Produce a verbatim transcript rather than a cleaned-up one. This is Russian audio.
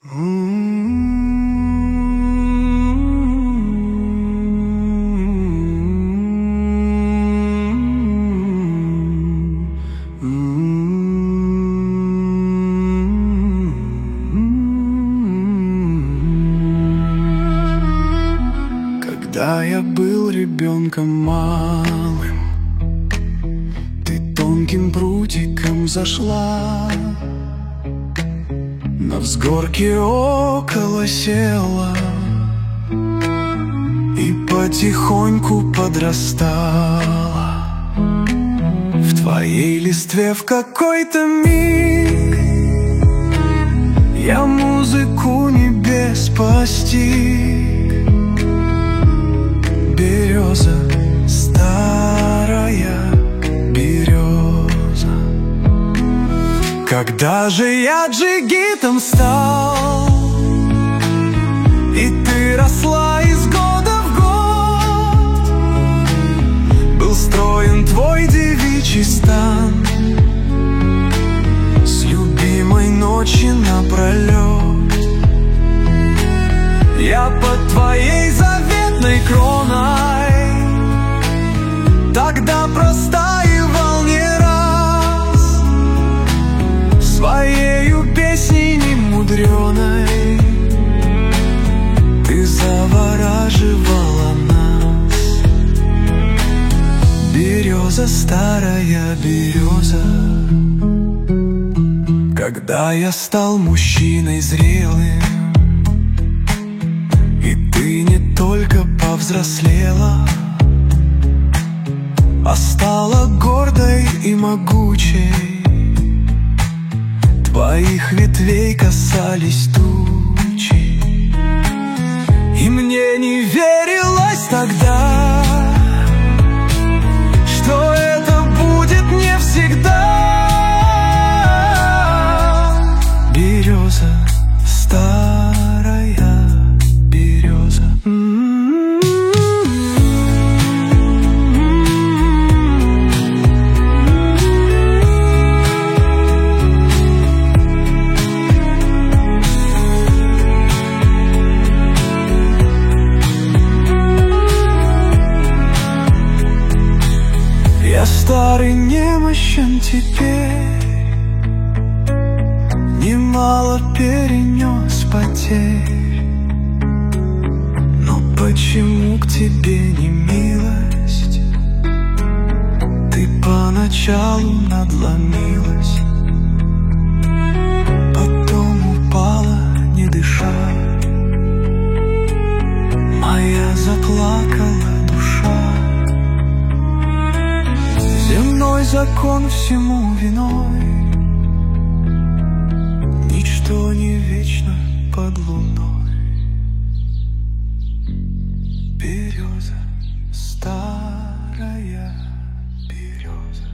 Когда я был ребенком малым, ты тонким прутиком зашла, на взгорке около села и потихоньку подрастала. В твоей листве в какой-то миг я музыку небес постиг. Береза, старая береза. Когда же я джигитом стал, и ты росла из года в год, был строен твой девичий стан, с любимой ночи напролет. Я под твоей заветной кроной тогда простаивал не раз, своею песней немудреной ты завораживала нас. Береза, старая береза. Когда я стал мужчиной зрелым, и ты не только повзрослела, а стала гордой и могучей, твоих ветвей касались тучи, и мне не верилось тогда, что это будет не всегда. Береза, старая береза. Я старый, немощен теперь, немало перенес потерь, но почему к тебе не милость? Ты поначалу надломилась, потом упала, не дыша, моя заплакала душа. Земной закон всему виной, ничто не вечно под луной. Береза, старая береза.